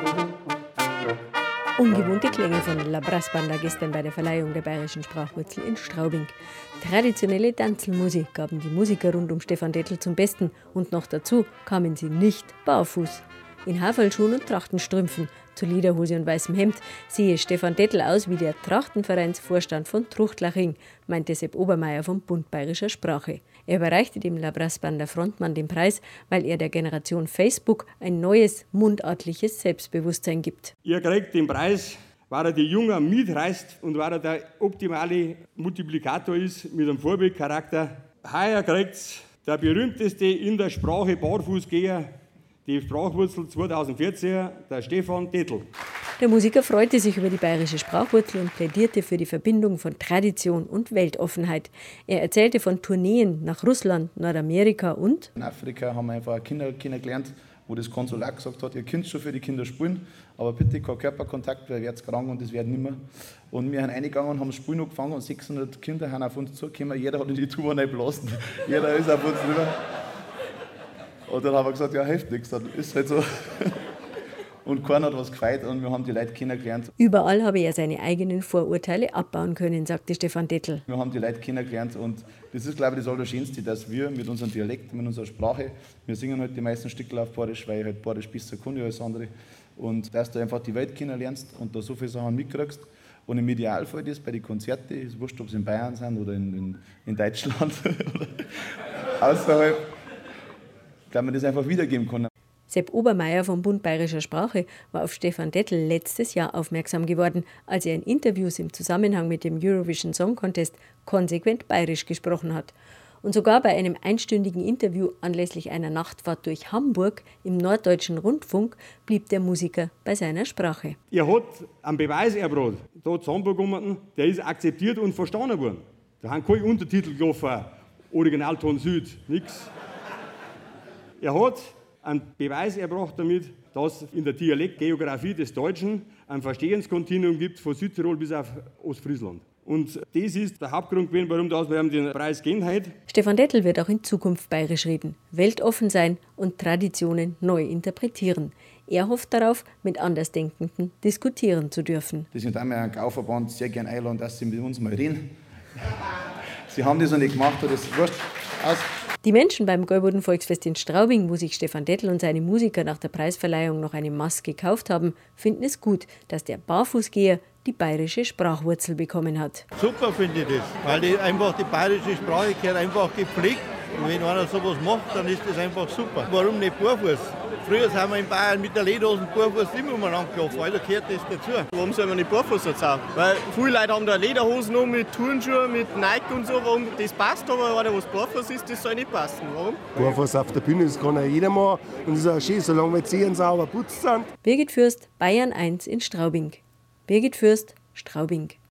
Ungewohnte Klänge von La Brassbanda gestern bei der Verleihung der bayerischen Sprachwurzel in Straubing. Traditionelle Tanzelmusik gaben die Musiker rund um Stefan Dettl zum Besten und noch dazu kamen sie nicht barfuß. In Haferlschuhen und Trachtenstrümpfen, zu Lederhose und weißem Hemd sehe Stefan Dettl aus wie der Trachtenvereinsvorstand von Truchtlaching, meinte Sepp Obermeier vom Bund Bayerischer Sprache. Er überreichte dem La Brassbanda Frontmann den Preis, weil er der Generation Facebook ein neues, mundartliches Selbstbewusstsein gibt. Ihr kriegt den Preis, weil er die Jungen mitreißt und weil er der optimale Multiplikator ist mit einem Vorbildcharakter. Heuer kriegt der berühmteste in der Sprache Barfußgeher, die Sprachwurzel 2014, der Stefan Dettl. Der Musiker freute sich über die bayerische Sprachwurzel und plädierte für die Verbindung von Tradition und Weltoffenheit. Er erzählte von Tourneen nach Russland, Nordamerika und in Afrika haben wir einfach Kinder kennengelernt, wo das Konsulat gesagt hat, ihr könnt schon für die Kinder spielen, aber bitte kein Körperkontakt, weil ihr werdet krank und das werden nicht mehr. Und wir sind reingegangen und haben das Spiel noch gefangen und 600 Kinder haben auf uns zugekommen, jeder hat in die Tour reingeblasen, jeder ist auf uns drüber. Und dann haben wir gesagt, ja, hilft nichts, dann ist halt so. Und keiner hat was gefeit und wir haben die Leute kennengelernt. Überall habe er seine eigenen Vorurteile abbauen können, sagte Stefan Dettl. Wir haben die Leute kennengelernt und das ist, glaube ich, das Allerschönste, dass wir mit unserem Dialekt, mit unserer Sprache, wir singen halt die meisten Stücke auf Badisch, weil ich halt Badisch besser kann als andere. Und dass du einfach die Welt kennenlernst und da so viele Sachen mitkriegst. Und im Idealfall das bei den Konzerten, ist wurscht, ob es in Bayern sind oder in Deutschland oder außerhalb, dass man das einfach wiedergeben kann. Sepp Obermeier vom Bund Bayerischer Sprache war auf Stefan Dettl letztes Jahr aufmerksam geworden, als er in Interviews im Zusammenhang mit dem Eurovision Song Contest konsequent bayerisch gesprochen hat. Und sogar bei einem einstündigen Interview anlässlich einer Nachtfahrt durch Hamburg im Norddeutschen Rundfunk blieb der Musiker bei seiner Sprache. Er hat einen Beweis erbracht, da zu Hamburg gekommen, der ist akzeptiert und verstanden worden. Da haben keine Untertitel gelaufen, Originalton Süd, nichts. Er hat einen Beweis erbracht damit, dass es in der Dialektgeografie des Deutschen ein Verstehenskontinuum gibt von Südtirol bis auf Ostfriesland. Und das ist der Hauptgrund gewesen, warum wir ihm den Preis geben heute. Stefan Dettl wird auch in Zukunft bayerisch reden, weltoffen sein und Traditionen neu interpretieren. Er hofft darauf, mit Andersdenkenden diskutieren zu dürfen. Das sind einmal ein Gauverband sehr gerne einladen, dass sie mit uns mal reden. Sie haben das noch nicht gemacht, oder das ist wurscht. Aus. Die Menschen beim Gäuboden-Volksfest in Straubing, wo sich Stefan Dettl und seine Musiker nach der Preisverleihung noch eine Maske gekauft haben, finden es gut, dass der Barfußgeher die bayerische Sprachwurzel bekommen hat. Super finde ich das, weil die bayerische Sprache gehört einfach gepflegt. Und wenn einer sowas macht, dann ist das einfach super. Warum nicht barfuß? Früher sind wir in Bayern mit der Lederhosen barfuß immer umeinander gelaufen, weil da gehört das dazu. Warum soll man nicht barfuß jetzt auch? Weil viele Leute haben da Lederhosen um mit Turnschuhen, mit Nike und so. Warum? Das passt, aber einer, was barfuß ist, das soll nicht passen. Warum? Barfuß auf der Bühne, das kann ja jeder machen. Und das ist auch schön, solange wir Zehen sauber putzt sind. Birgit Fürst, Bayern 1 in Straubing. Birgit Fürst, Straubing.